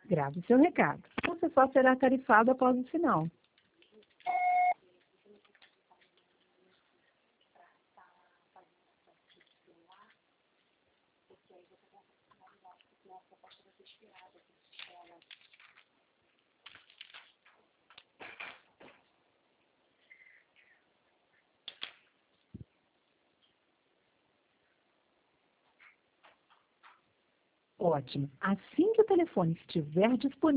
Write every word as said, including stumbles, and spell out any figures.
Grave seu recado. Você só será tarifado após o sinal. Ótimo. Assim que o telefone estiver disponível,